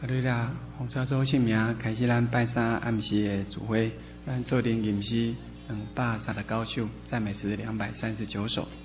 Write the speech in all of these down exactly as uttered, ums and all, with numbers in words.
好哩啦，洪超祖姓名开始咱拜三暗时的聚会，咱做阵吟诗两百三十九首，赞美诗两百三十九首。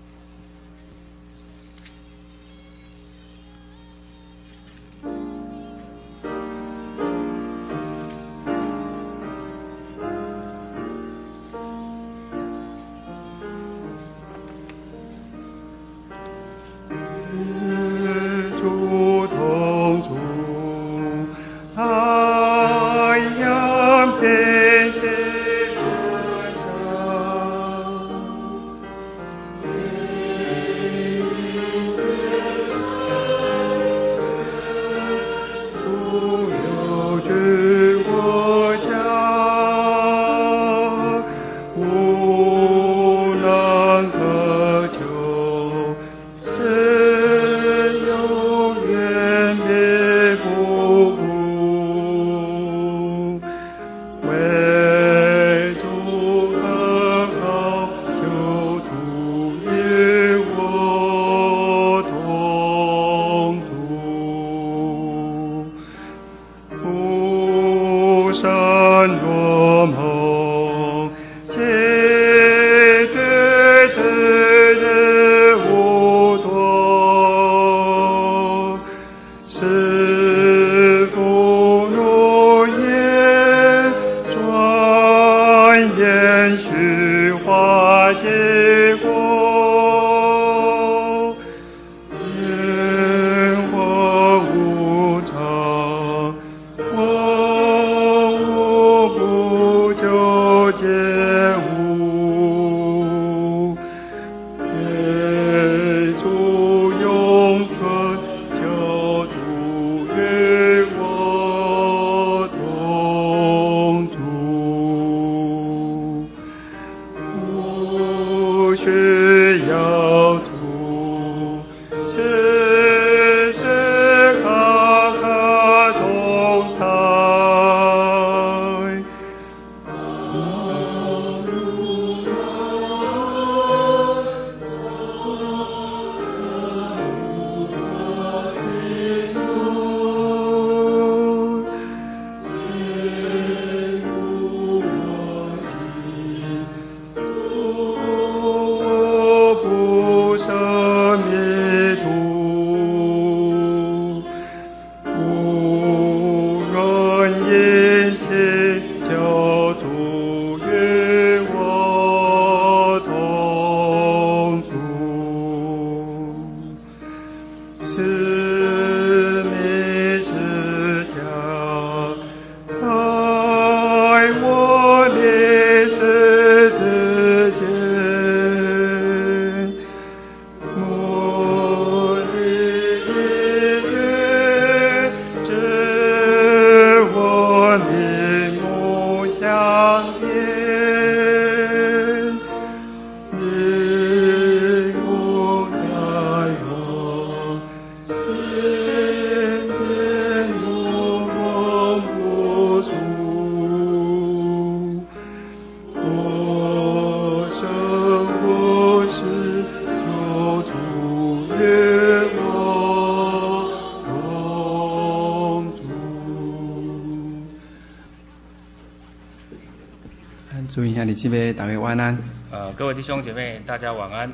祝兄弟姐妹大家晚安。 呃，各位弟兄姐妹，大家晚安。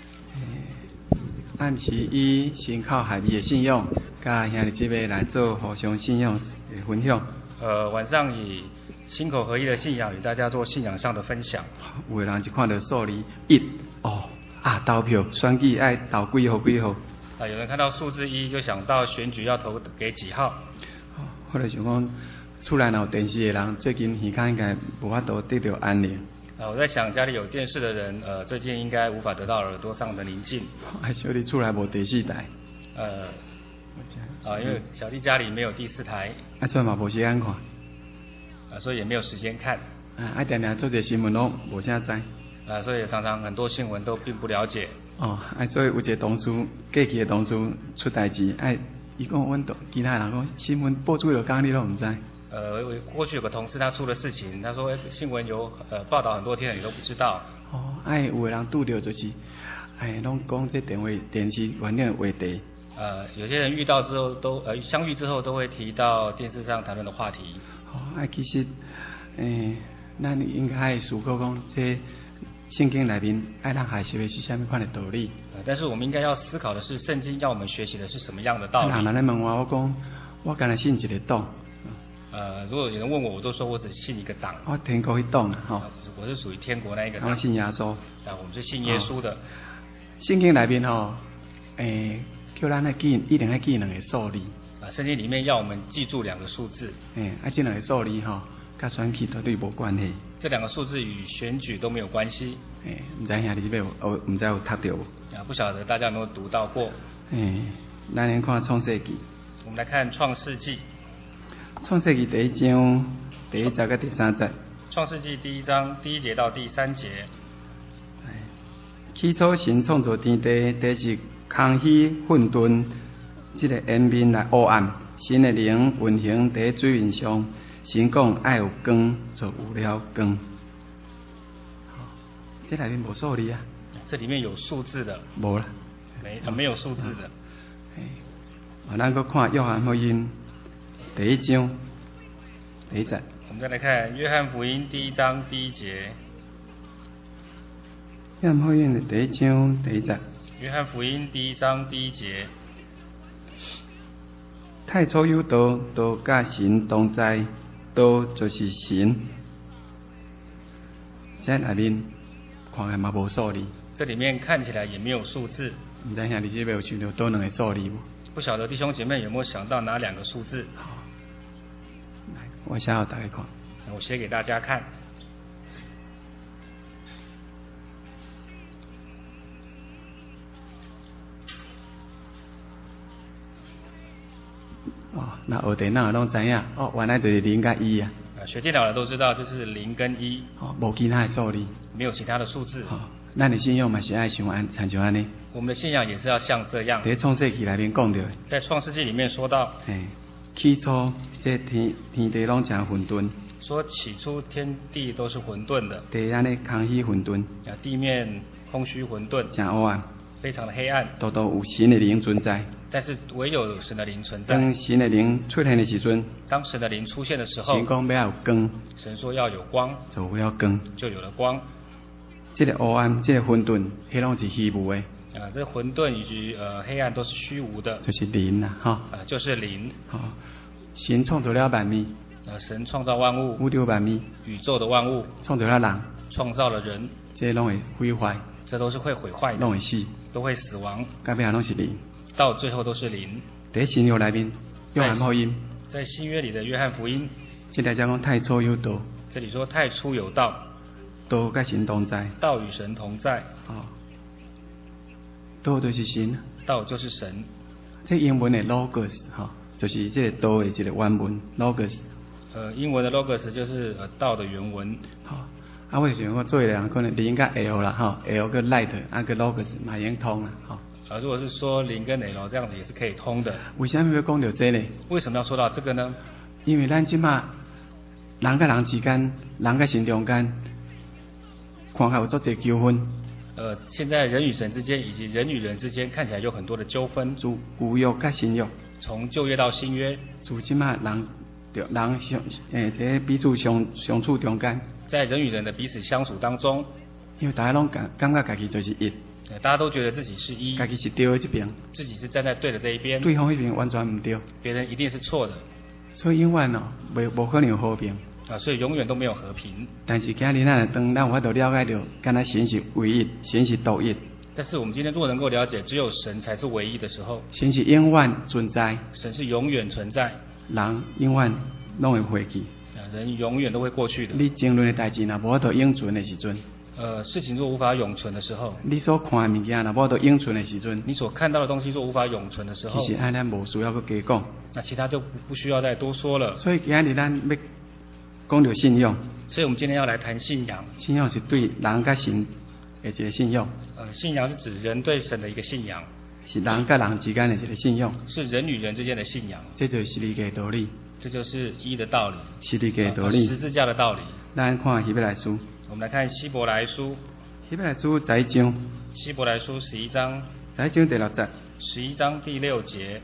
暗时以信靠合意的信仰，甲兄弟姐妹来做互相信仰的分享。 呃，晚上以心口合一的信仰与大家做信仰上的分享。 有的人就看到数字一，哦啊，投票选举爱投几号几号。 啊，有人看到数字一就想到选举要投给几号。 或者想讲。厝内有电视的人，最近耳孔应该无法度得到安宁。 啊，我在想家里有电视的人，呃，最近应该无法得到耳朵上的宁静。 啊，小弟厝内无第四台。 呃，啊，因为小弟家里没有第四台。 啊，所以嘛无时间看。 啊，所以也没有时间看。 啊，啊，定定做这新闻拢无啥知。 啊，所以常常很多新闻都并不了解。 哦，啊，所以有一个同事，过去的同事出代志，哎，伊讲阮其他人讲新闻报几落工你都唔知。 呃，过去有个同事他出了事情，他说、欸、新闻有呃报道很多天了，你都不知道。 哦，哎，有的人拄到就是，哎，拢讲这电话电视原顶的话题。 呃，有些人遇到之后都呃相遇之后都会提到电视上谈论的话题。 哦，啊，其实，诶、欸，咱应该会思考讲，这圣经内面爱咱学习的是什么款的道理？ 呃，但是我们应该要思考的是，圣经要我们学习的是什么样的道理？ 人来问我，我讲，我敢若信一个党。 呃，如果有人问我，我都说我只信一个党。 我天国迄党啊，吼、 呃。我是属于天国那一个党。 我信耶稣。 啊，我们是信耶稣的。 圣、哦、经内面吼，诶、欸，叫咱来记，一定要记两个数字。 啊，圣经里面要我们记住两个数字。 诶、欸，啊，这两个数字吼，甲选举绝对无关系。 这两个数字与选举都没有关系。 诶、欸，唔知兄弟姊妹有，唔知有读到无？ 啊，不晓得大家有没有读到过？ 诶、欸，咱来看创世纪。 我们来看创世纪。 创世纪第一章第一节到第三节。 创世纪第一章第一节到第三节。 起初神创造天地，地是空虚混沌，这个烟面来黑暗，神的灵运行在水面上。神讲爱有光，就有了光。这里面无数字啊？ 这里面有数字的？ 无啦， 没、啊、没有数字的。 啊，咱搁看约翰福音第一章第一节。 我们再来看约翰福音第一章第一节。 约翰福音的第一章第一节。 约翰福音第一章第一节。 太初有道，道甲神同在，道就是神。这内面看起来嘛无数字。 这里面看起来也没有数字。 唔知兄弟姐妹有想到多两个数字无？ 不晓得弟兄姐妹有没有想到哪两个数字？ 好，来，我写给大家看。 我写给大家看。 哦，那学电脑拢知影，哦，原来就是零甲一啊。 啊，学电脑的都知道，就是零跟一。 哦，无其他的数字。 没有其他的数字。 好、哦，咱的信仰嘛是爱像安，像像安尼。 我们的信仰也是要像这样。 在创世纪内面讲到。 在创世纪里面说到。 嘿，起初这天天地拢真混沌。 说起初天地都是混沌的。 地安尼空虚混沌。 啊，地面空虚混沌。 真黑暗。 非常的黑暗。 都都有神的灵存在。 但是唯有神的灵存在。 当神的灵出现的时阵， 当神的灵出现的时候， 神讲要有光， 神说要有光， 就有了光， 就有了光。 这个黑暗，这个混沌，迄拢是虚无的。 啊，这混沌以及呃黑暗都是虚无的。 就是灵呐，哈。 啊，就是灵。 好、哦，神创造了万物。 啊，神创造万物。 宇宙万物。 宇宙的万物。 创造了人。 创造了人。 这拢会毁坏。 这都是会毁坏的。 拢会死。 都会死亡。 到尾拢是灵。 到最后都是灵。 在新约内面，约翰福音。 在新约里的约翰福音。 这里讲太初有道。 这里说太初有道。 道甲神同在。 道与神同在。 哦。道就是神。 道就是神。 这英文的 logos 哈、哦，就是这个道的这个原文 logos。 呃，英文的 logos 就是呃道的原文。 好、哦，啊，我想我做的人可能灵甲 L 啦，哈 ，L 跟 light， 啊个 logos 嘛也通啦，哈、哦。 啊，如果是说零跟 L 这样子也是可以通的。 为什么要讲到这呢？ 为什么要说到这个呢？ 因为咱即马人甲人之间，人甲神中间，看起来有足侪纠纷。 呃，现在人与神之间以及人与人之间看起来有很多的纠纷。 自旧约甲新约， 从旧约到新约， 自即马人人相诶，这个彼此相相处中间， 在人与人的彼此相处当中， 因为大家拢感感觉家己就是一。 大家都觉得自己是一， 家己是对的这边， 自己是站在对的这一边， 对方那边完全唔对， 别人一定是错的， 所以永远哦，无无可能有和平啊，所以永远都没有和平。 但是今日咱当咱有法度了解到，敢若神是唯一，神是独一。 但是我们今天如果能够了解，只有神才是唯一的时候， 神是永远存在， 神是永远存在， 人永远拢会过去， 啊，人永远都会过去的。 你争论的代志若无法度永存的时阵。 呃，事情若无法永存的时候， 你所看的物件若无法度永存的时阵， 你所看到的东西若无法永存的时候， 其实按咱无需要去加讲， 那其他就不不需要再多说了。 所以今日咱要讲到信仰， 所以我们今天要来谈信仰。 信仰是对人甲神的一个信仰。 呃，信仰是指人对神的一个信仰， 是人甲人之间的一个信仰， 是人与人之间的信仰。 这就是十字架的道理， 这就是一的道理， 十字架的道理， 十字架的道理。 咱看希伯来书。 我们来看希伯来书， 希伯来书十一章， 希伯来书十一章， 十一章第六节， 十一章第六节。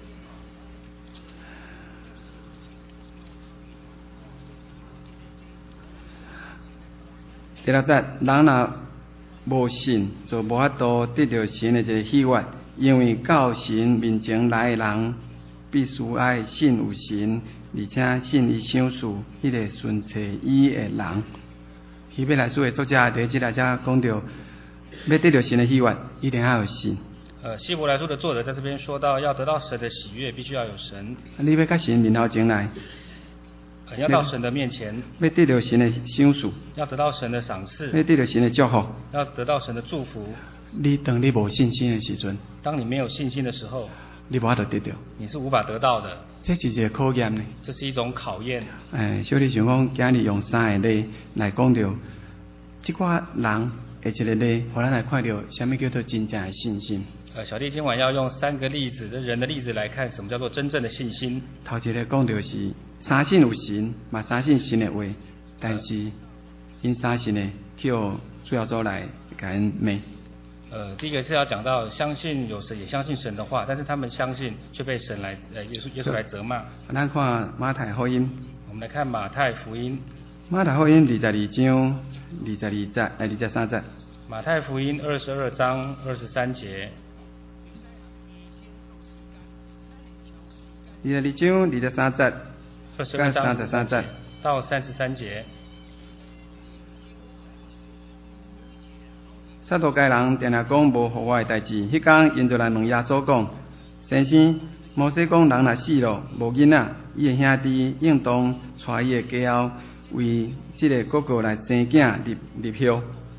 第六节，人若无信，就无法度得到神的一个喜悦，因为到神面前来的人，必须爱信有神，而且信伊赏赐迄个顺从伊的人。希伯来书的作者伫即个只讲到，要得到神的喜悦，一定要有信。 呃，希伯来书的作者在这边说到，要得到神的喜悦，必须要有神。 你要甲神面头前来。 呃、要到神的面前， 要得到神的赏赐， 要得到神的赏赐， 要得到神的祝福， 要得到神的祝福。 你当你无信心的时阵， 当你没有信心的时候， 你无法度得到， 你是无法得到的。 这是一个考验呢。 这是一种考验。 哎，小弟想讲，今日用三个例来讲到，即寡人的一个例，互咱来看到什么叫做真正的信心。 呃，小弟今晚要用三个例子，这人的例子来看，什么叫做真正的信心。 头一个讲到是相信有神，嘛相信神的话，但是因相信的叫主要组来甲因骂。 呃，第一个是要讲到相信有神，也相信神的话，但是他们相信却被神来呃耶稣耶稣来责骂。 咱看马太福音， 我们来看马太福音。 马太福音二十二章二十二节，哎，二十三节。 马太福音二十二章二十三节。 二十二章二十三节， 二十二章三十三节到三十三节。 撒都该人定定讲无互我的代志，迄天因就来问耶稣讲：先生，摩西讲人若死了无囡仔，伊的兄弟应当带伊的家后为即个哥哥来生囝立立票。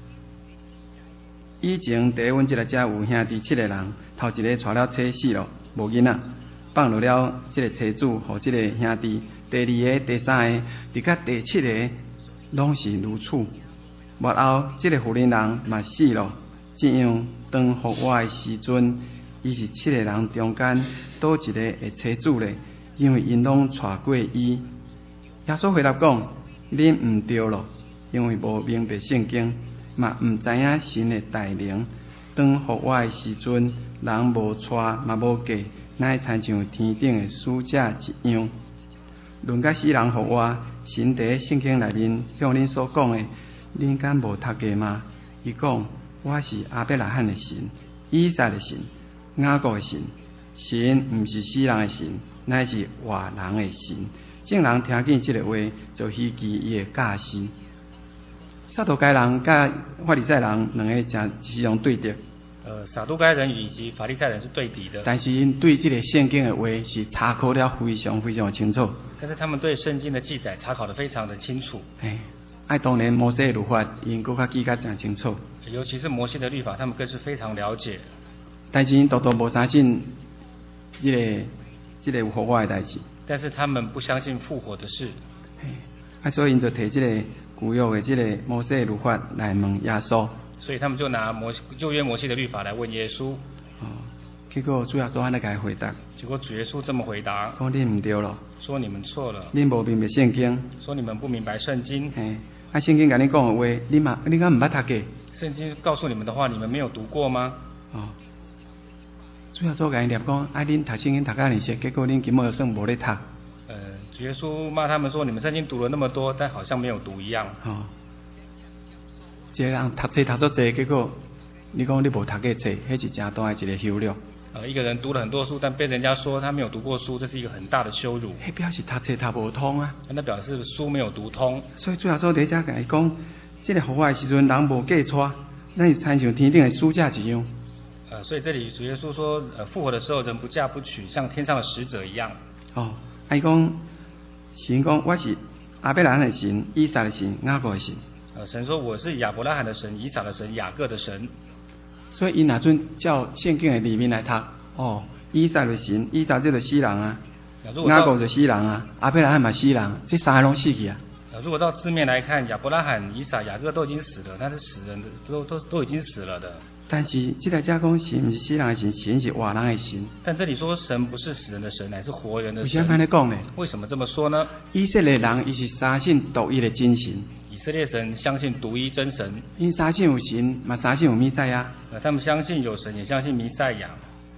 以前第阮即个遮有兄弟七个人，头一个带了妻死了无囡仔，放落了即个妻子互即个兄弟，第二个、第三个，直到第七个，拢是如此。末后，即个妇人人嘛死了，这样当互我的时阵，伊是七个人中间倒一个的妻子咧？因为因拢带过伊。耶稣回答讲：恁毋对咯，因为无明白圣经，嘛毋知影神的大能。当互我的时阵，人无带嘛无嫁，乃亲像天顶的使者一样。论甲死人互我，神伫圣经内面向恁所讲的。恁敢无读过吗？伊讲：我是阿伯拉罕的神，以撒的神，雅各的神。神毋是死人的神，乃是活人的神。众人听见即个话，就希奇伊的教示。撒都该人甲法利赛人两个正是用对敌。 呃，撒都该人以及法利赛人是对敌的。 但是因对即个圣经的话是查考了非常非常清楚。 但是他们对圣经的记载查考得非常的清楚。 哎。爱当年摩西的律法，因更较记较真清楚。 尤其是摩西的律法，他们更是非常了解。 但是因多多无相信，这个这个有复活的代志。 但是他们不相信复活的事。 啊，所以因就提这个旧约的这个摩西的律法来问耶稣。 所以他们就拿摩旧约摩西的律法来问耶稣。 哦，结果主耶稣安尼甲伊回答。 结果主耶稣这么回答： 讲恁唔对咯。 说你们错了。 恁无明白圣经。 说你们不明白圣经。 嘿。啊，圣经甲你讲的话，你嘛，你敢毋捌读过？ 圣经告诉你们的话，你们没有读过吗？ 哦，主要做甲因念讲，啊，恁读圣经读甲尼些，结果恁根本算无咧读。 呃，主耶稣骂他们说，你们圣经读了那么多，但好像没有读一样。 哦，一个人读册读足济，结果你讲你无读过册，迄是真大的一个羞辱。 呃，一个人读了很多书，但被人家说他没有读过书，这是一个很大的羞辱。 迄表示读册读无通啊。 那表示书没有读通。 所以主要说第一只甲伊讲，这个复活的时阵人无嫁娶，咱就亲像天顶的使者一样。 呃，所以这里主耶稣说，呃，复活的时候人不嫁不娶，像天上的使者一样。 哦，伊讲神讲我是阿伯拉罕的神、以撒的神、雅各的神。 呃，神说我是亚伯拉罕的神、以撒的神、雅各的神。 所以因若准照圣经的里面来读，哦，以撒的神，以撒这个死人啊，雅各就死人啊，阿伯拉罕嘛死人，这三个拢死去啊。 如果照字面来看，亚伯拉罕、以撒、雅各都已经死了，但是死人的都都都已经死了的。 但是这个加讲神不是死人的神，神是活人的神。 但这里说神不是死人的神，乃是活人的神。 为什么安尼讲呢？ 为什么这么说呢？ 以色列人伊是相信独一的真神。 以色列神相信独一真神。 因相信有神，嘛相信有弥赛亚。 呃，他们相信有神，也相信弥赛亚。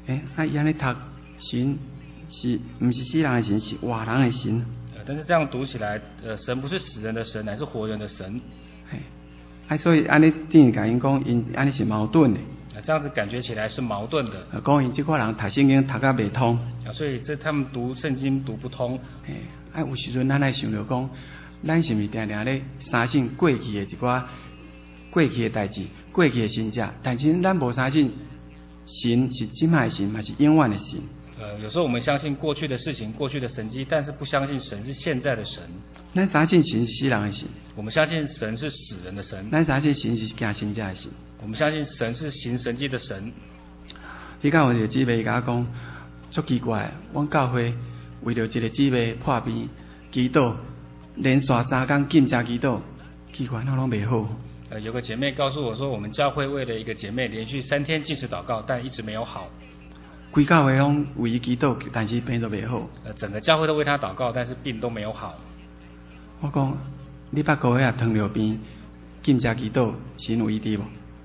诶，啊，伊安尼读神是毋是死人的神，是活人的神。 呃，但是这样读起来，呃，神不是死人的神，乃是活人的神。 嘿，啊，所以安尼等于甲因讲，因安尼是矛盾的。 啊，这样子感觉起来是矛盾的。 啊，讲因即款人读圣经读甲袂通。 啊，所以这他们读圣经读不通。 嘿，啊，有时阵咱来想着讲，咱是毋是定定咧相信过去的一寡过去的代志、过去的神者，但是咱无相信神是即卖的神，嘛是永远的神。 呃，有时候我们相信过去的事情、过去的神迹，但是不相信神是现在的神。 咱相信神是死人的神， 我们相信神是死人的神。 咱相信神是行神者的神。 我们相信神是行神迹的神。 迄天有一个姊妹甲我讲，足奇怪，阮教会为着一个姊妹破病祈祷，连续三天禁食祈祷，奇怪，那拢袂好。 呃，有个姐妹告诉我说，我们教会为了一个姐妹连续三天禁食祷告，但一直没有好。 规教会拢为伊祈祷，但是病都袂好。 呃，整个教会都为她祷告，但是病都没有好。 我讲，你捌过遐糖尿病禁食祈祷，神有医治无？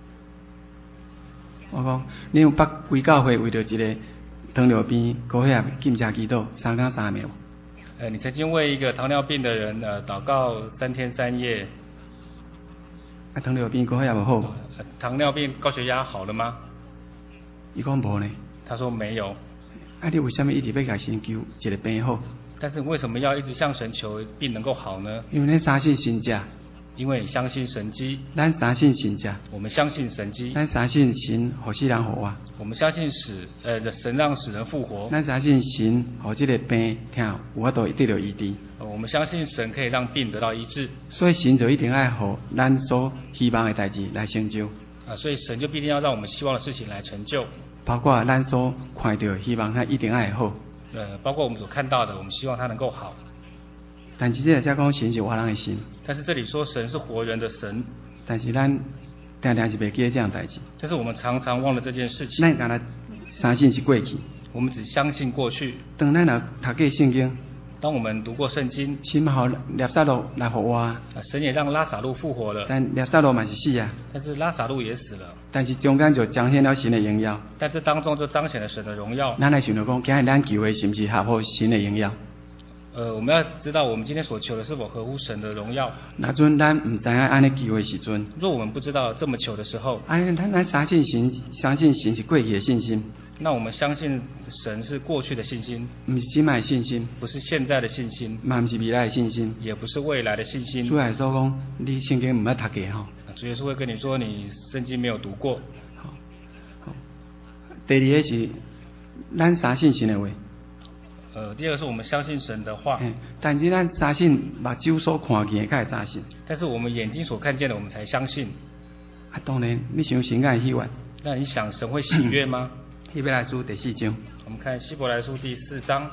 我讲，你有捌规教会为着一个糖尿病过遐禁食祈祷三天三夜无？ 呃，你曾经为一个糖尿病的人呃祷告三天三夜？ 啊，糖尿病过遐无好？ 呃，糖尿病高血压好了吗？ 伊讲无呢。 他说没有。 啊，你为什么一直要甲神求一个病好？ 但是为什么要一直向神求病能够好呢？ 因为咱相信神者。 因为你相信神迹。 咱相信神者。 我们相信神迹。 咱相信神互死人活活。 我们相信死呃神让死人复活。 咱相信神互这个病痛有法度得到医治。 呃，我们相信神可以让病得到医治。 所以神就一定爱互咱所希望的代志来成就。 啊，所以神就必定要让我们希望的事情来成就。 包括咱所看到，希望它一定爱好。 呃，包括我们所看到的，我们希望它能够好。 但是这个才讲神是活人的神。 但是这里说神是活人的神。 但是咱定定是袂记得这样代志。 但是我们常常忘了这件事情。 咱敢若相信是过去。 我们只相信过去。 当咱若读过圣经。 当我们读过圣经， 神嘛互拉撒路来复活啊！ 神也让拉撒路复活了。 但拉撒路嘛是死啊。 但是拉撒路也死了。 但是中间就彰显了神的荣耀。 但这当中就彰显了神的荣耀。 咱来想着讲，今日咱求的是不是合乎神的荣耀？ 呃，我们要知道我们今天所求的是否合乎神的荣耀。 那阵咱唔知影安尼求的时阵， 若我们不知道这么求的时候， 安咱咱相信神，相信神是过去的信心。 那我们相信神是过去的信心， 不是今麦的信心， 不是现在的信心， 嘛不是未来的信心， 也不是未来的信心。 主耶稣讲，你圣经唔捌读过吼。 主耶稣会跟你说，你圣经没有读过。 好，好。第二个是，咱相信神的话。 呃，第二个是我们相信神的话。 嗯，但是咱相信目睭所看见的，才会相信。 但是我们眼睛所看见的，我们才相信。 啊，当然，你想神爱喜悦。 那你想神会喜悦吗？ 希伯来书第四章。 我们看希伯来书第四章。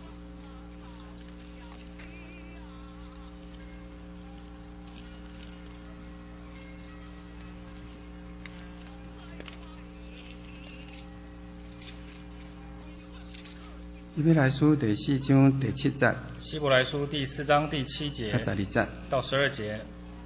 希伯来书第四章第七节。 希伯来书第四章第七节到十二节到十二节。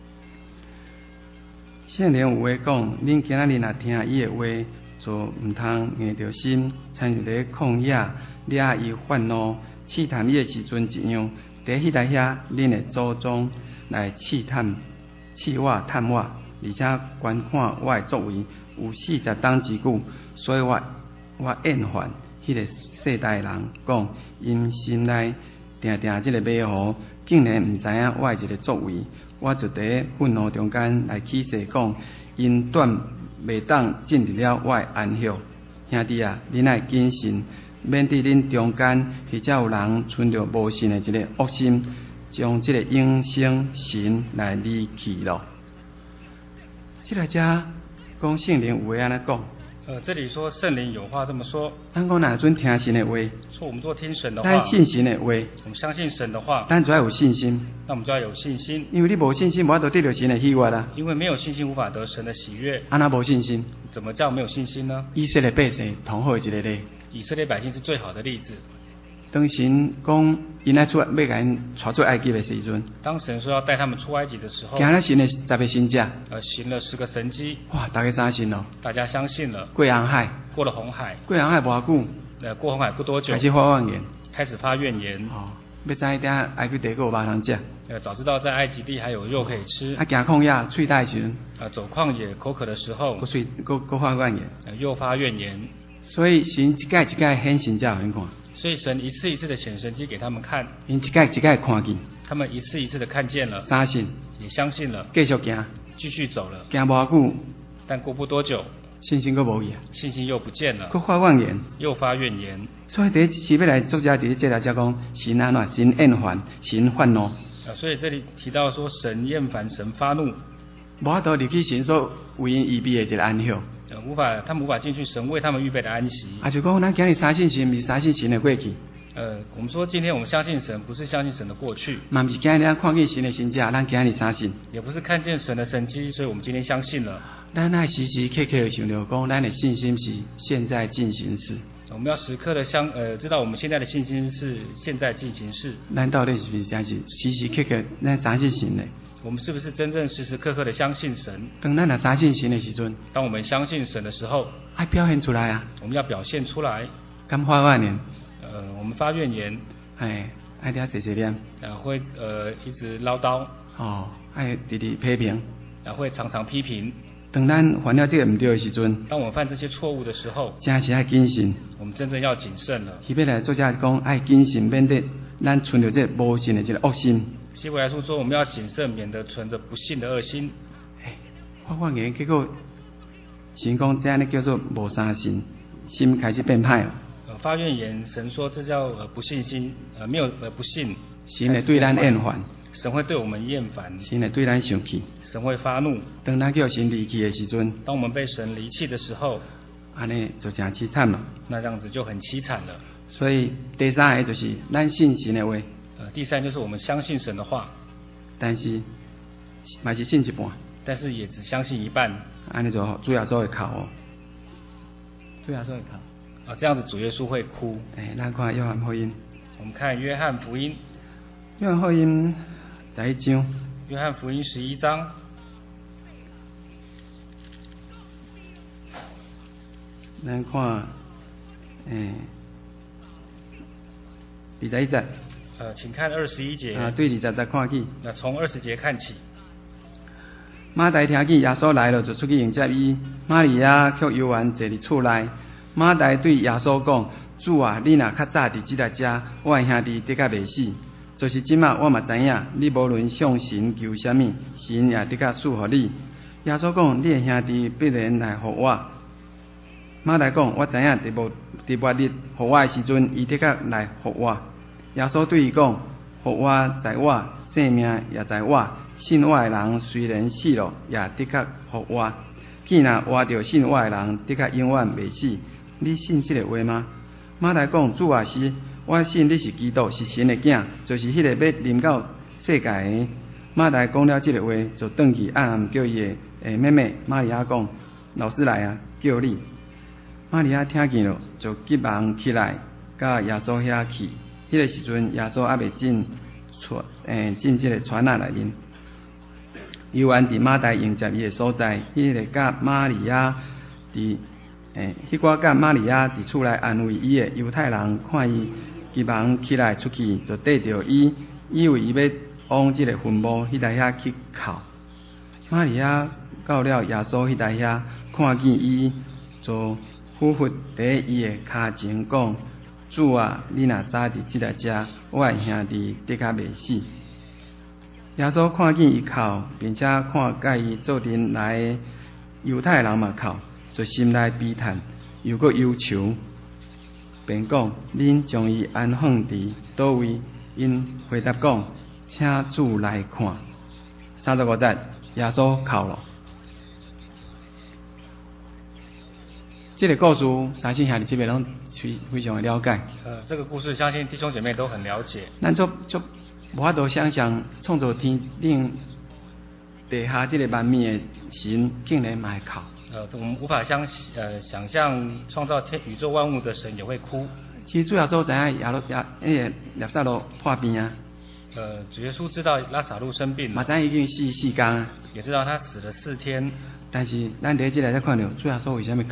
圣灵有话讲，恁今仔日若听伊的话，就毋通硬着心，参像咧旷野掠伊愤怒试探伊的时阵一样。伫迄台遐，恁的祖宗来试探、试我、探我，而且观看我的作为有四十当之久，所以我我厌烦迄个世代人讲，因心内定定即个迷糊，竟然毋知影我的一个作为。我就伫愤怒中间来起誓讲，因断袂当进入了我的安息。兄弟啊，恁爱谨慎，免伫恁中间或者有人存着无信的一个恶心，将即个永生神来离弃咯。即个遮讲圣灵有话安尼讲。 呃，这里说圣灵有话这么说。 咱讲哪准听神的话？ 说我们做听神的话。 咱信神的话。 我们相信神的话。 咱就要有信心。 那我们就要有信心。因为你无信心，无法度得到神的喜悦啦。 因为没有信心，无法得神的喜悦。 安那无信心？ 怎么叫没有信心呢？ 以色列百姓同好的一个例。 以色列百姓是最好的例子。 当神讲因爱出要甲因带出埃及的时阵， 当神说要带他们出埃及的时候， 行了神的十个神者， 呃，行了十个神迹， 哇，大家相信咯， 大家相信了， 过红海， 过了红海， 过红海无久， 呃，过红海不多久， 开始发怨言， 开始发怨言。 哦，要知影遐埃及地个有肉通食， 呃，早知道在埃及地还有肉可以吃。 啊，行旷野喙带时阵， 啊，走旷野口渴的时候， 个喙个个发怨言， 呃，又发怨言。 所以神一届一届显神才互因看， 所以神一次一次的显神迹给他们看， 因一届一届看见， 他们一次一次的看见了， 相信， 也相信了， 继续行， 继续走了。 行无久， 但过不多久， 信心个无去啊， 信心又不见了， 个发怨言， 又发怨言。 所以第一次要来作者伫这条才讲，神安怎？神厌烦，神愤怒。 啊，所以这里提到说神厌烦，神发怒， 无法度入去神所为因预备的一个安息。 呃，无法，他们无法进去神为他们预备的安息。 啊，就讲咱今日相信神，毋是相信神的过去。 呃，我们说今天我们相信神，不是相信神的过去， 嘛毋是今日咱看见神的神迹，咱今日相信。 也不是看见神的神迹，所以我们今天相信了。 咱爱时时刻刻想着讲，咱的信心是现在进行时。 我们要时刻的相呃，知道我们现在的信心是现在进行式。 咱到底是不是真是时时刻刻咱相信神的？ 我们是不是真正时时刻刻的相信神？ 当咱若相信神的时阵， 当我们相信神的时候， 爱表现出来啊！ 我们要表现出来。 敢发怨言？ 呃，我们发怨言， 哎，爱嗲碎碎念， 呃，会呃一直唠叨， 哦，爱直直批评， 呃，会常常批评。 当咱犯了这个唔对的时阵， 当我们犯这些错误的时候， 真是爱谨慎。 我们真正要谨慎了。 希伯来作者讲爱谨慎，免得咱存着这无信的这个恶心。 希伯来书说我们要谨慎，免得存着不信的恶心。 哎，发怨言，结果神讲这样叫做无相信，心开始变歹了。 呃，发怨言，神说这叫呃不信心，呃没有呃不信。 神会对咱厌烦， 神会对我们厌烦， 神会对咱生气， 神会发怒。 当咱叫神离去的时阵， 当我们被神离弃的时候， 安尼就真凄惨了。 那这样子就很凄惨了。 所以第三个就是咱信神的话， 呃，第三就是我们相信神的话， 但是嘛是信一半， 但是也只相信一半。 安尼就主耶稣会哭哦，主耶稣会哭。 啊，这样子主耶稣会哭。 哎，咱看约翰福音， 我们看约翰福音， 约翰福音十一章， 约翰福音十一章， 咱看，诶、二十一节。 呃，请看二十一节。 啊，对，二十节看起。 那从二十节看起。 马大听见耶稣来了，就出去迎接伊。玛利亚却犹原坐伫厝内。马大对耶稣讲：“主啊，你若较早伫即个遮，我的兄弟得甲袂死。就是即马，我嘛知影，你无论向神求什么，神也得甲赐予你。”耶稣讲：“你的兄弟必然来互我。”马大讲：“我知影，伫无伫末日互我的时阵，伊得甲来互我。”耶稣对伊讲：“互我在我，性命也在我。信我的人虽然死了，也得甲互我。既然活着信我的人，得甲永远袂死。你信这个话吗？”马大讲：“主啊，是，我信你是基督，是神的囝，就是迄个要临到世界的。”马大讲了这个话，就转去暗暗叫伊的诶妹妹玛利亚讲：“老师来啊，叫你。”玛利亚听见了，就急忙起来，甲耶稣遐去。迄个时阵，耶稣还未进船，诶，进这个船仔内面。犹原伫马大迎接伊的所在，迄、那个甲玛利亚伫诶，迄个甲玛利亚伫厝内安慰伊的犹太人，看伊急忙起来出去，就缀着伊，以为伊要往即个坟墓迄台遐去哭。玛利亚到了耶稣迄台遐，看见伊，就俯伏伫伊的骹前讲：“主啊，你若早伫即个遮，我的兄弟得较袂死。”耶稣看见伊哭，并且看甲伊做阵来的犹太人嘛哭，就心内悲叹，又搁忧愁，便讲：“恁将伊安放伫倒位？”因回答讲：“请主来看。”三十五节，耶稣哭了。这个故事，相信兄弟姐妹拢非非常的了解。 呃，这个故事相信弟兄姐妹都很了解。 咱就就无法度想象，创造天顶地下这个万面的神，竟然嘛会哭。 呃，我们无法相呃想象创造天宇宙万物的神也会哭。 其实主要所知影，亚罗亚那个拉萨罗破病啊。 呃，主耶稣知道拉萨路生病了， 嘛知已经四四天啊， 也知道他死了四天。 但是咱第一节来才看到主耶稣为什么哭？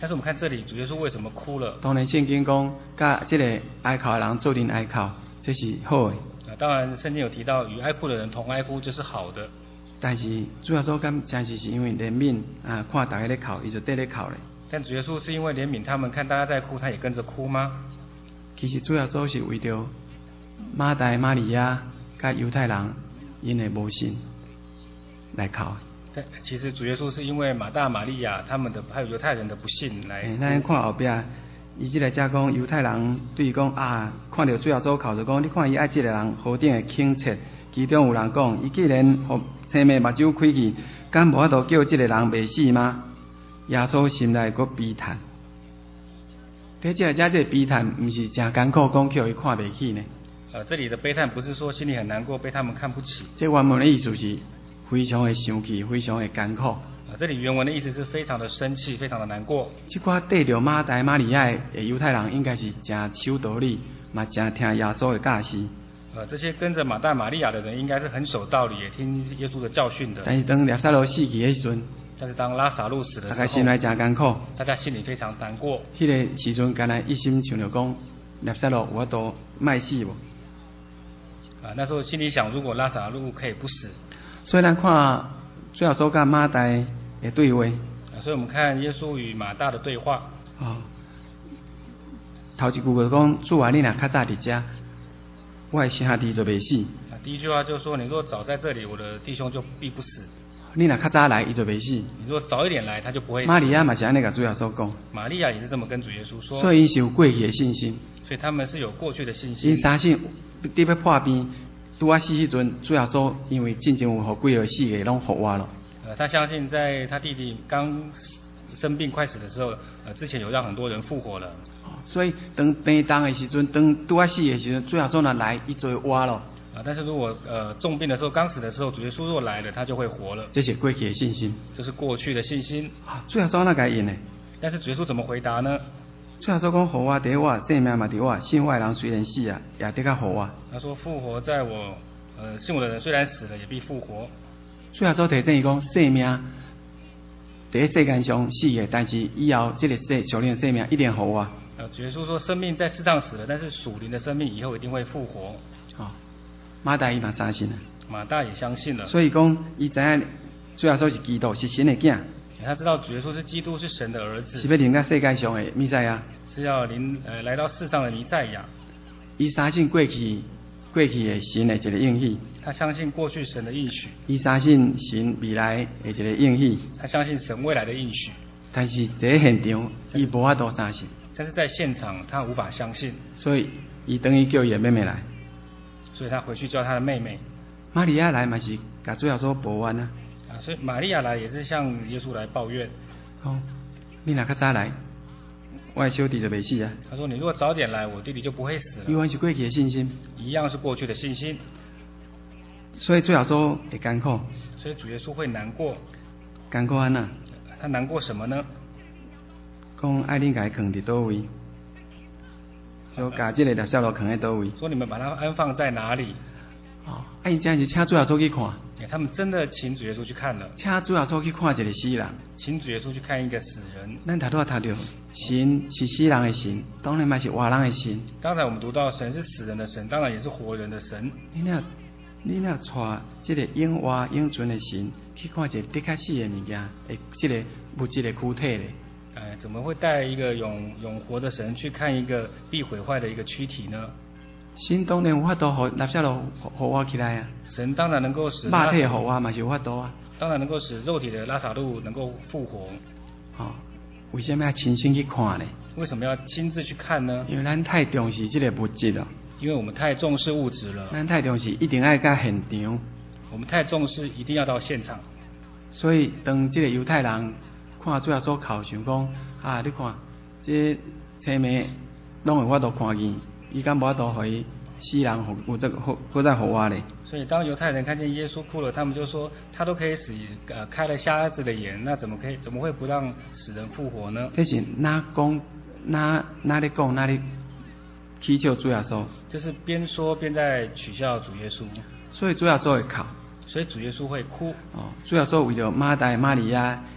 但是我们看这里，主耶稣为什么哭了？ 当然圣经讲，甲这个哀哭的人做阵哀哭，这是好的。 啊，当然圣经有提到，与哀哭的人同哀哭，这是好的。 但是主要说，敢真是是因为怜悯啊，看大家咧哭，伊就跟咧哭咧。 但主耶稣是因为怜悯他们，看大家在哭，他也跟着哭吗？ 其实主要说是为着马大马利亚甲犹太人因的无信来哭。 但其实主耶稣是因为马大、玛利亚他们的还有犹太人的不信来。 欸、咱看后壁，伊即个遮讲犹太人对伊讲啊，看到主要做哭就讲，你看伊爱即个人头顶的轻切，其中有人讲，伊既然互青妹目睭开去，敢无法度叫即个人袂死吗？耶稣心内阁悲叹。伫即个遮即个悲叹，毋是真艰苦，讲叫伊看袂起呢。 呃，这里的悲叹不是说心里很难过，被他们看不起。 这原文的意思是非常的生气，非常的艰苦。 啊，这里原文的意思是非常的生气，非常的难过。 这寡得着马大马利亚的犹太人，应该是真守道理，嘛真听耶稣的教示。 呃，这些跟着马大、玛利亚的人，应该是很守道理，也听耶稣的教训的。 但是当拿撒勒死去的时阵， 但是当拉撒路死的时候， 大家心内真艰苦， 大家心里非常难过。 迄个时阵，敢若一心想着讲，拿撒勒有法度卖死无？ 啊，那时候心里想，如果拉撒路可以不死。 所以咱看最后所甲马大的对话。 啊，所以我们看耶稣与马大的对话。 哦，头一句就讲，主啊，你若较早伫遮，我的兄弟就袂死。 啊，第一句话就是说，你若早在这里，我的弟兄就必不死。 你若较早来，伊就袂死。 你若早一点来，他就不会死。 玛利亚嘛是安尼甲主耶稣讲。 玛利亚也是这么跟主耶稣说。 所以伊是有过去的信心。 所以他们是有过去的信心。 因相信伫要破病，拄啊死迄阵，主耶稣因为进前有互几个死个拢复活了。 呃，他相信在他弟弟刚生病快死的时候，呃，之前有让很多人复活了。 所以当病重的时阵，当拄啊死的时阵，主耶稣若来，伊就会活了。 啊，但是如果呃重病的时候，刚死的时候，主耶稣若来了，他就会活了。 这是过去的信心。 这是过去的信心。 啊，主耶稣哪甲应呢？ 但是主耶稣怎么回答呢？ 主耶稣讲：互我伫我，生命嘛伫我，信我的人虽然死啊，也得甲互我。 他说：复活在我，呃，信我的人虽然死了，也必复活。 主耶稣提醒伊讲：生命伫世间上死的，但是以后这个世属灵的生命一定互我。 呃，主耶稣说：生命在世上死了，但是属灵的生命以后一定会复活。 哦，马大伊嘛相信了。 马大也相信了。 所以讲，伊知影主耶稣是基督，是神的囝。 他知道主耶稣是基督，是神的儿子， 是要临在世界上的弥赛亚， 是要临呃来到世上的弥赛亚。 伊相信过去过去的神的一个应许， 他相信过去神的应许， 伊相信神未来的一个应许， 他相信神未来的应许。 但是在现场，伊无法度相信。 但是在现场，他无法相信， 所以伊等于叫伊的妹妹来， 所以他回去叫他的妹妹。 玛利亚来嘛是甲主要说报怨啊。 啊，所以玛利亚来也是向耶稣来抱怨。 哦，你若较早来，我的小弟就袂死啊。 他说：你如果早点来，我弟弟就不会死了。 因为是过去的信心， 一样是过去的信心。 所以主要说会艰苦。 所以主耶稣会难过。 艰苦安那？ 他难过什么呢？ 讲爱恁家囥伫倒位，说甲这个垃圾路囥在倒位。 说你们把它安放在哪里？ 哦，啊，因真是请主耶稣去看。 他们真的请主耶稣去看了。 请主耶稣去看一个死人。 请主耶稣去看一个死人。 咱头拄仔读到，神是死人的神，当然嘛是活人的神。 刚才我们读到神是死人的神，当然也是活人的神。 你若你若带这个永活永存的神去看一个的确死的物件，诶，这个物质的躯体咧。 哎，怎么会带一个永永活的神去看一个必毁坏的一个躯体呢？ 神当然有法度互垃圾路活活起来啊！ 神当然能够使肉体活活嘛是有法度啊！ 当然能够使肉体的拉撒路能够复活。 哦，为什么要亲身去看呢？ 为什么要亲自去看呢？ 因为咱太重视这个物质了。 因为我们太重视物质了。 咱太重视一定要到现场。 我们太重视一定要到现场。 所以当这个犹太人看主耶稣哭，想讲啊，你看这青妹拢有法度看见。伊敢无法度互伊死人互有这个好好再活活咧。 所以当犹太人看见耶稣哭了，他们就说他都可以使呃开了瞎子的眼，那怎么可以怎么会不让死人复活呢？ 这是哪讲哪哪里讲哪里取笑主耶稣？ 这是边说边在取笑主耶稣。 所以主耶稣会哭。 所以主耶稣会哭。 哦，主耶稣为了马大马利亚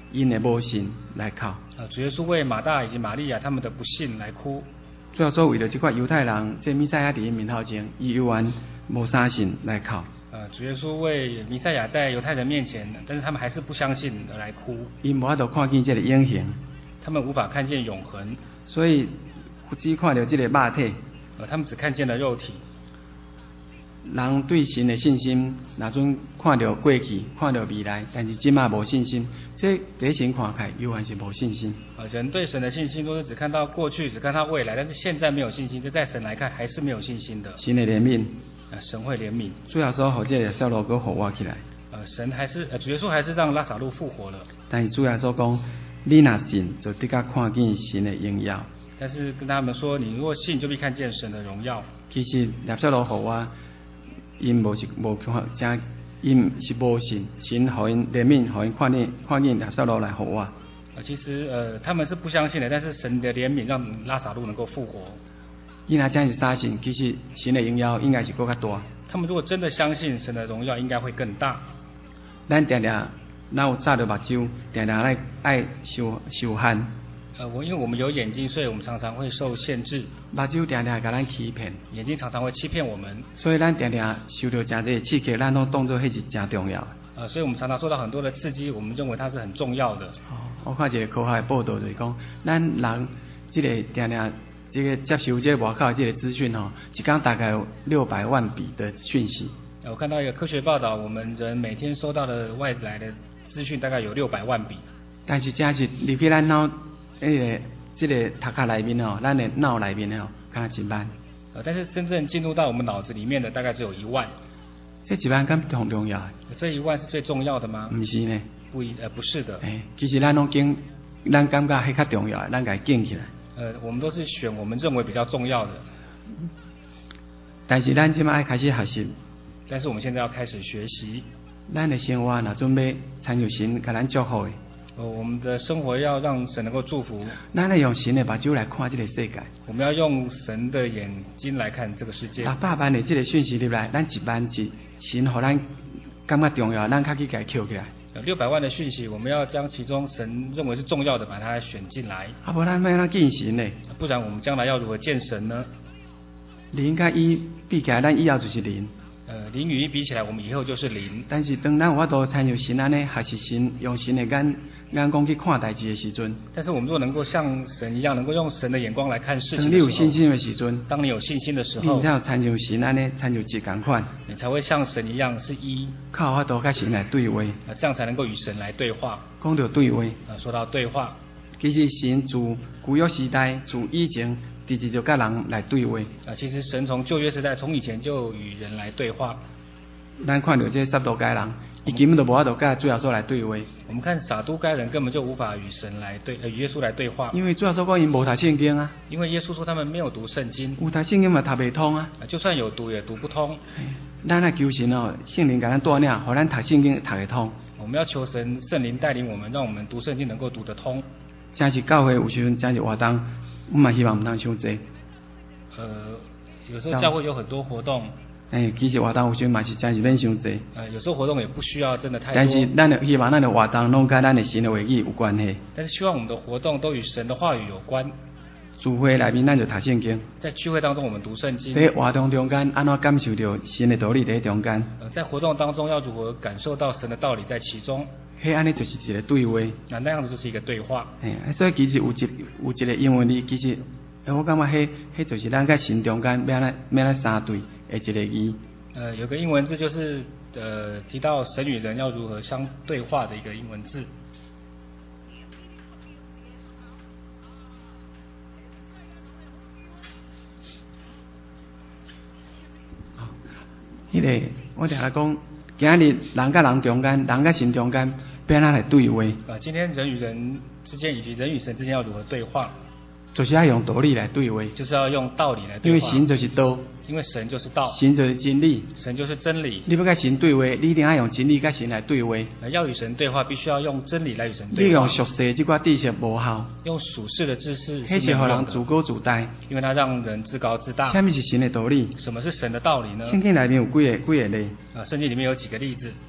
因的无信来哭。 呃，主耶稣为马大以及玛利亚他们的不信来哭。 主要说为了这块犹太人，这弥赛亚伫因面头前，伊犹原无相信来哭。 呃，主耶稣为弥赛亚在犹太人面前，但是他们还是不相信而来哭。 因无法度看见这个永恒， 他们无法看见永恒， 所以只看到这个肉体。 呃，他们只看见了肉体。 人对神的信心，若准看到过去，看到未来，但是即马无信心，这第一神看开，犹原是无信心。 呃，人对神的信心都是只看到过去，只看到未来，但是现在没有信心，这在神来看还是没有信心的。 神的怜悯， 呃，神会怜悯。 主要说，互这个扫罗哥活活起来。 呃，神还是呃，主耶稣还是让拉撒路复活了。 但是主要说讲，你若信，就得甲看见神的荣耀。 但是跟他们说，你若信，就必看见神的荣耀。 其实拉撒路活活。因无是无看，正因是无信，神互因怜悯，互因看见看见拉撒路来复活。 呃，其实呃他们是不相信的，但是神的怜悯让拉撒路能够复活。 伊若真是相信，其实神的荣耀应该是更较大。 他们如果真的相信神的荣耀，应该会更大。 咱常常咱有扎着目睭，常常爱爱受受限。 呃，我因为我们有眼睛，所以我们常常会受限制。 目睭常常甲咱欺骗， 眼睛常常会欺骗我们。 所以咱常常受到真侪刺激，咱都当作迄是真重要。 呃，所以我们常常受到很多的刺激，我们认为它是很重要的。 哦，我看一个科学的报道就是讲，咱人即个常常这个接受这个外口这个资讯吼，一天大概有六百万笔的讯息。 我看到一个科学报道，我们人每天收到的外来的资讯大概有六百万笔。 但是真是入去咱脑。迄个即个头壳内面吼，咱的脑内面吼，敢若一万。 呃，但是真正进入到我们脑子里面的大概只有一万。 这一万敢重重要？ 这一万是最重要的吗？ 不是呢。 不一呃不是的。 哎，其实咱拢经，咱感觉迄较重要的，咱家记起来。 呃，我们都是选我们认为比较重要的。 但是咱即摆爱开始学习。 但是我们现在要开始学习。 咱的生活若准备参照神甲咱祝福的。 呃，我们的生活要让神能够祝福。 咱要用神的目睭来看这个世界。 我们要用神的眼睛来看这个世界。 六百万的这个讯息入来，咱一万是神，互咱感觉重要，咱较去甲捡起来。 有六百万的讯息，我们要将其中神认为是重要的，把它选进来。 啊，不然要怎见神呢？ 不然我们将来要如何见神呢？ 零甲一比起来，咱以后就是零。 呃，零与一比起来，我们以后就是零。 但是当咱有法度参照神安尼，还是神用神的眼眼光去看代志的时阵， 但是我们如果能够像神一样，能够用神的眼光来看事情的时候， 当你有信心的时阵， 当你有信心的时候， 你才有参照神安尼，参照一共款， 你才会像神一样是一， 靠法度甲神来对话， 啊，这样才能够与神来对话。 讲到对话， 啊，说到对话， 其实神自古约时代，自以前直直就甲人来对话。 啊，其实神从旧约时代，从以前就与人来对话。 咱看到这撒都该人，伊根本就无法度甲主耶稣来对话。 我们看撒都该人根本就无法与神来对，呃，与耶稣来对话。 因为主耶稣讲因无读圣经啊。 因为耶稣说他们没有读圣经。 有读圣经嘛读袂通啊。 啊，就算有读也读不通。 咱来求神哦，圣灵甲咱带领，互咱读圣经读会通。 我们要求神圣灵带领我们，让我们读圣经能够读得通。 真是教会有时阵真是活动，我嘛希望毋通伤济。 呃，有时候教会有很多活动。 哎，其实活动有时嘛是真是免伤济。 呃，有时候活动也不需要真的太多。 但是咱的希望咱的活动拢甲咱的神的话语有关系。 但是希望我们的活动都与神的话语有关。 聚会内面咱就读圣经。 在聚会当中我们读圣经。 在活动中间安怎感受到神的道理在中间？ 呃，在活动当中要如何感受到神的道理在其中？ 迄安尼就是一个对话。 那那样子就是一个对话。 哎，所以其实有一有一个英文字，其实我感觉迄迄就是咱甲神中间要来要来相对的一个字。 呃，有个英文字就是呃提到神与人要如何相对话的一个英文字。 迄、那个我常来讲，今日人甲人中间，人甲神中间，要哪来对话？ 啊，今天人与人之间以及人与神之间要如何对话？ 就是要用道理来对话， 就是要用道理来对话。 因为神就是道， 因为神就是道， 神就是真理， 神就是真理。 你要甲神对话，你一定要用真理甲神来对话。 要与神对话，必须要用真理来与神对话。 你用俗世这块知识无效， 用属世的知识迄是互人自高自大， 因为它让人自高自大。 什么是神的道理？ 什么是神的道理呢？ 圣经里面有几个几个例？ 啊，圣经里面有几个例子？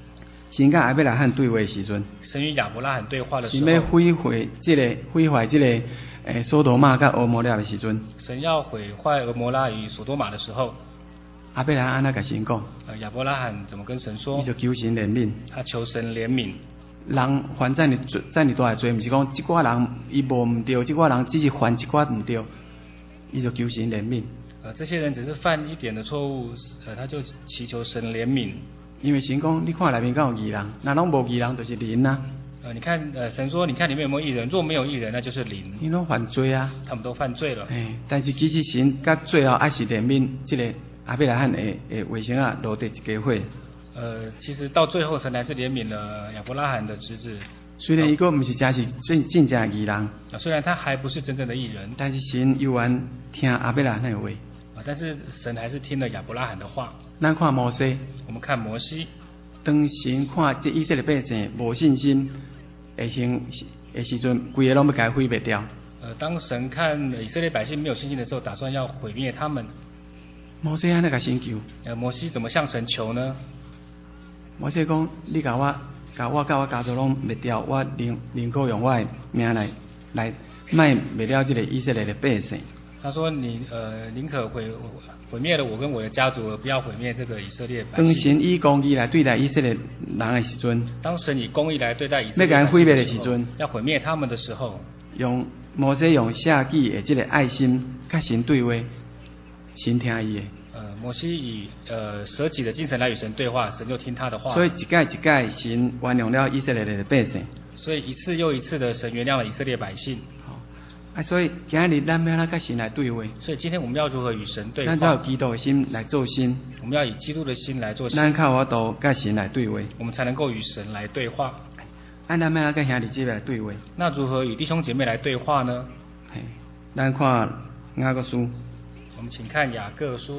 神甲亚伯拉罕对话的时阵， 神与亚伯拉罕对话的时神要候， 毁坏这个毁坏这个诶索多玛甲俄摩拉的时阵， 神要毁坏俄摩拉与索多玛的时候， 亚伯拉罕安那甲神讲， 呃，亚伯拉罕怎么跟神说伊？就求神怜悯。 他求神怜悯。 人犯再你罪，再你大的罪，毋是讲即寡人伊无毋对，即寡人只是犯一寡毋对，伊就求神怜悯。 呃，这些人只是犯一点的错误，呃，他就祈求神怜悯。 因为神讲，你看内面敢有义人，若拢无义人，就是灵啊。 呃，你看，呃，神说，你看里面有没有义人？若没有义人，那就是灵。 因拢犯罪啊。 他们都犯罪了。 诶，但是其实神甲最后还是怜悯即个亚伯拉罕诶诶卫星啊落地一家伙。 呃，其实到最后，神还是怜悯了亚伯拉罕的侄子。 虽然伊个毋是真是真真正的义人， 啊，虽然他还不是真正的义人， 但是神犹原听亚伯拉罕的话。 啊，但是神还是听了亚伯拉罕的话。 咱看摩西， 我们看摩西， 当神看这以色列百姓无信心的时的时阵，规个拢要甲伊毁灭掉。 呃，当神看以色列百姓没有信心的时候，打算要毁灭他们。 摩西安尼甲神求， 呃，摩西怎么向神求呢？ 摩西讲：你甲我，甲我甲我家族拢灭掉，我宁宁可用我的命来来，卖灭了这个以色列的百姓。 他说你呃宁可毁毁灭了我跟我的家族，而不要毁灭这个以色列百当姓。 神以公义来对待以色列人的时阵， 当神以公义来对待以色列百姓要甲因毁灭的时候时阵， 要毁灭他们的时候， 用摩西用下记的这个爱心，甲神对话，神听伊的。 呃，摩西以呃舍己的精神来与神对话，神就听他的话。 所以一届一届，神原谅了以色列的百姓。 所以一次又一次的神原谅了以色列百姓。 好，啊，所以今日咱要哪甲神来对话？ 所以今天我们要如何与神对话？ 咱要有基督的心来做心， 我们要以基督的心来做心， 咱靠我度甲神来对话。 我们才能够与神来对话。 按咱要哪甲兄弟姐妹来对话？ 那如何与弟兄姐妹来对话呢？ 嘿，咱看雅各书， 我们请看雅各书。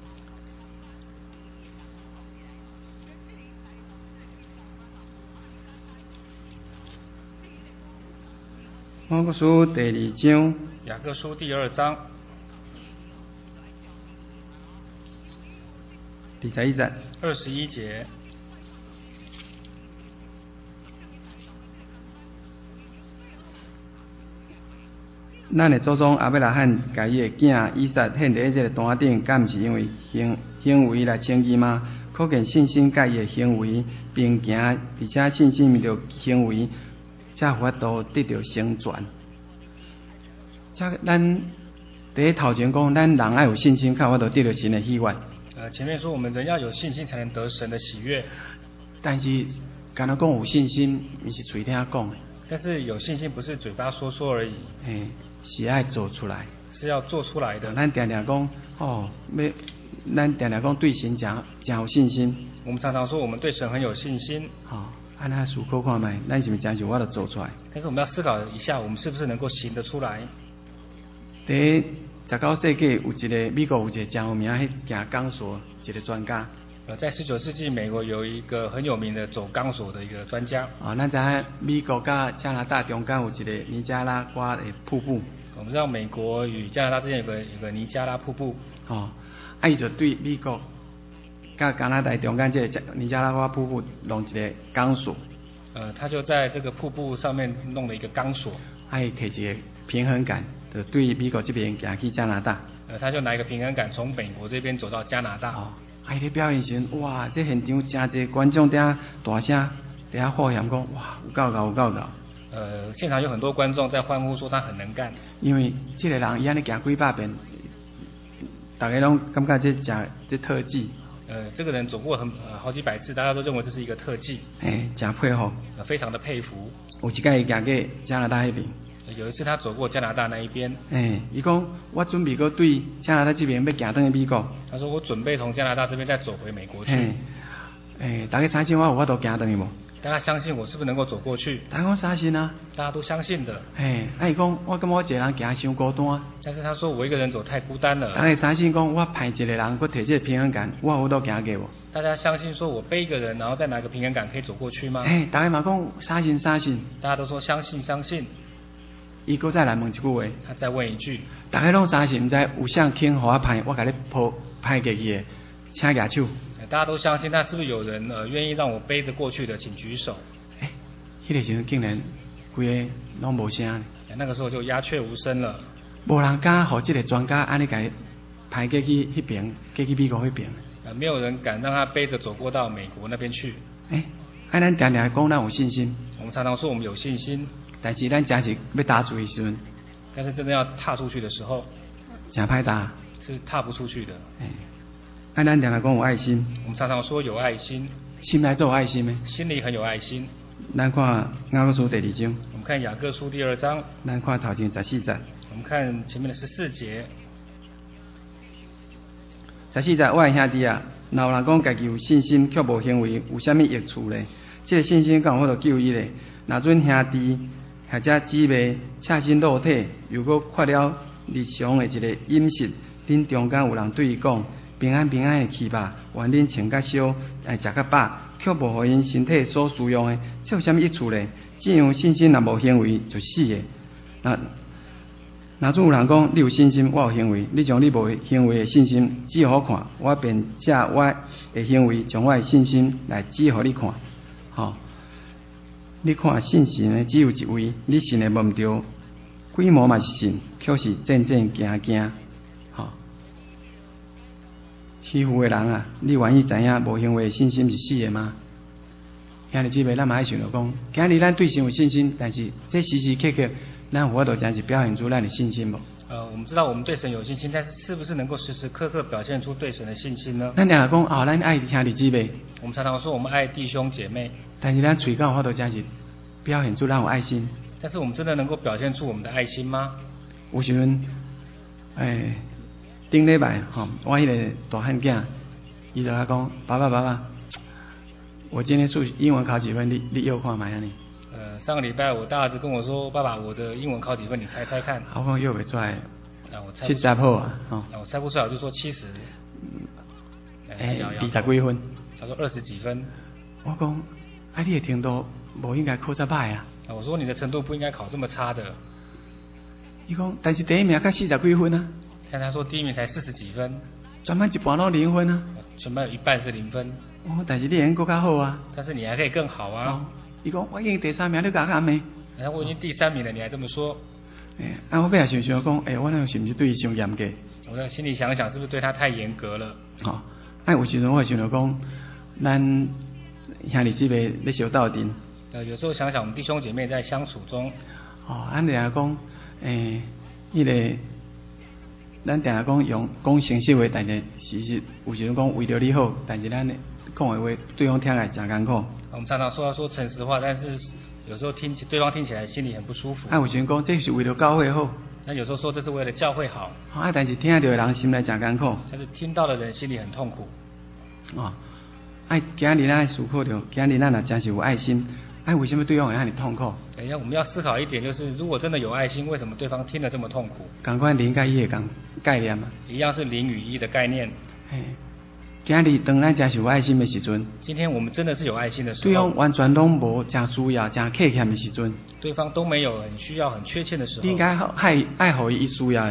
雅各书第二章， 雅各书第二章第十一节。 二十一节。 咱的祖宗亚伯拉罕甲伊的囝以撒献伫即个坛顶，敢毋是因为行行为来称义吗？可见信心甲伊的行为并行，而且信心面着行为，才有法度得到成全。则咱第一头前讲，咱人爱有信心，才有法度得到神的喜悦。 呃，前面说我们人要有信心才能得神的喜悦， 但是敢若讲有信心，毋是嘴听讲的， 但是有信心不是嘴巴说说而已， 嘿，是爱做出来。 是要做出来的。 咱常常讲，哦，要咱常常讲对神诚诚有信心。 我们常常说我们对神很有信心， 吼、哦，安尼思考看觅，咱是毋是真是有法度做出来？ 但是我们要思考一下，我们是不是能够行得出来？ 第十九世纪有一个美国有一个真有名迄行钢索一个专家。 呃，在十九世纪，美国有一个很有名的走钢索的一个专家。 哦，咱知影美国甲加拿大中间有一个尼加拉瓜的瀑布。 我们知道美国与加拿大之间有个有个尼加拉瀑布。 哦，啊，伊就对美国甲加拿大中间这个尼加拉瓜瀑布弄一个钢索。 呃，他就在这个瀑布上面弄了一个钢索。 啊，伊摕一个平衡感，就对美国这边行去加拿大。 呃，他就拿一个平衡感从美国这边走到加拿大。 哦，啊，伊咧表演时，哇，这现场真侪观众伫遐大声，伫遐呼喊讲，哇，有够够，有够够。 呃，现场有很多观众在欢呼说他很能干。 因为这个人伊安尼行几百遍，大家拢感觉这真这特技。 呃，这个人走过很呃好几百次，大家都认为这是一个特技。 诶，真佩服。 呃，非常的佩服。 有一届伊行去加拿大迄边。 有一次他走过加拿大那一边。 诶，伊讲我准备搁对加拿大这边要行转去美国。 他说我准备从加拿大这边再走回美国去。 诶，诶，大家相信我有法度行转去无？ 大家相信我是不是能够走过去？ 大家讲相信啊。 大家都相信的。 嘿，啊伊讲我感觉我一个人行伤孤单。 但是他说我一个人走太孤单了。 大家相信讲我派一个人，搁摕这个平衡感，我有法度行过无？ 大家相信说我背一个人，然后再拿个平衡感可以走过去吗？ 嘿，大家嘛讲相信相信。 大家都说相信相信。 伊搁再来问一句话。 他再问一句。 大家拢相信，毋知有啥轻互我派，我甲你抱派过去的，请举手。 大家都相信，但是不是有人呃愿意让我背着过去的，请举手。 哎，迄个时阵竟然规个拢无声。 那个时候就鸦雀无声了。 无人敢互这个专家安尼甲抬过去迄边，过去美国迄边。 呃，没有人敢让他背着走过到美国那边去。 哎，啊，咱常常讲咱有信心。 我们常常说我们有信心， 但是咱真是要踏出的时阵， 但是真的要踏出去的时候， 真歹踏， 是踏不出去的。 哎，啊，咱常常讲有爱心。 我们常常说有爱心， 心内做有爱心的， 心里很有爱心。 咱看雅各书第二章。 我们看雅各书第二章。 咱看头前十四节。 我们看前面的十四节。 十四节，我的兄弟啊，若有人讲家己有信心却无行为，有啥物益处呢？这个信心敢有法度救伊呢？若准兄弟或者姊妹赤身裸体，如果缺了日常的一个饮食，恁中间有人对伊讲平安平安的去吧，愿恁穿较少，爱食较饱，却无互因身体所需用的，这有啥物益处呢？这样信心若无行为，就死的。那若总有人讲你有信心，我有行为，你将你无行为的信心指互我看，我便借我的行为，将我的信心来指互你看。吼、哦，你看信神呢只有一位，你信的无毋对，规模嘛是信，却是战战兢兢。吼、哦，虚浮的人啊，你愿意知影无行为的信心是死的吗？兄弟姊妹，咱嘛爱想着讲，今日咱对神有信心，但是这时时刻刻。咱有法度真是表现出咱的信心无？ 呃，我们知道我们对神有信心，但是是不是能够时时刻刻表现出对神的信心呢？ 咱常常讲哦，咱爱兄弟姊妹。 我们常常说我们爱弟兄姐妹， 但是咱嘴讲有法度真是表现出咱有爱心。 但是我们真的能够表现出我们的爱心吗？ 有时阵，诶，顶礼拜吼，我迄个大汉囝，伊就甲讲，爸爸爸爸，我今天数英文考几分？你你又看卖安尼？ 呃，上个礼拜我大儿子跟我说，爸爸，我的英文考几分？你猜猜看。 我讲又袂出来， 啊，我猜七十好啊，吼、哦。 啊，我猜不出来，我就说七十。 诶、欸，二十几分。 他说二十几分。 我讲，啊，你的程度无应该考这歹啊。 啊，我说你的程度不应该考这么差的。 伊讲，但是第一名才四十几分啊。 看他说第一名才四十几分。 全班一半都零分啊。 全班有一半是零分。 哦，但是你能够较好啊。 但是你还可以更好啊。哦伊讲我已经第三名，你敢敢没？ 哎，我已经第三名了，你还这么说？ 哎，啊，我本来想想讲，哎，我那是不是对伊伤严格？ 我在心里想想，是不是对他太严格了？ 哦，哎，有时阵我想着讲，咱兄弟姊妹咧相斗阵。 呃，有时候想想，我们弟兄姐妹在相处中， 哦，咱定下讲，诶，迄个，咱定下讲用讲诚实话，但是其实有时阵讲为着你好，但是咱讲的话，对方听来真艰苦。 我们常常说要说诚实话，但是有时候听起对方听起来心里很不舒服。 啊，有时阵讲这是为了教会好。 那有时候说这是为了教会好。 啊，但是听到的人心里真艰苦。 但是听到的人心里很痛苦。 哦，哎，今日咱思考着，今日咱若真是有爱心，哎，为什么对方会遐尼痛苦？ 等一下，我们要思考一点，就是如果真的有爱心，为什么对方听得这么痛苦？ 赶快零甲一的讲概念嘛。 一样是零与一的概念。 嘿。今日当咱真是有爱心的时阵， 今天我们真的是有爱心的时候， 对方完全拢无真需要、真缺欠的时阵， 对方都没有很需要、很缺欠的时候， 你应该爱爱互伊需要。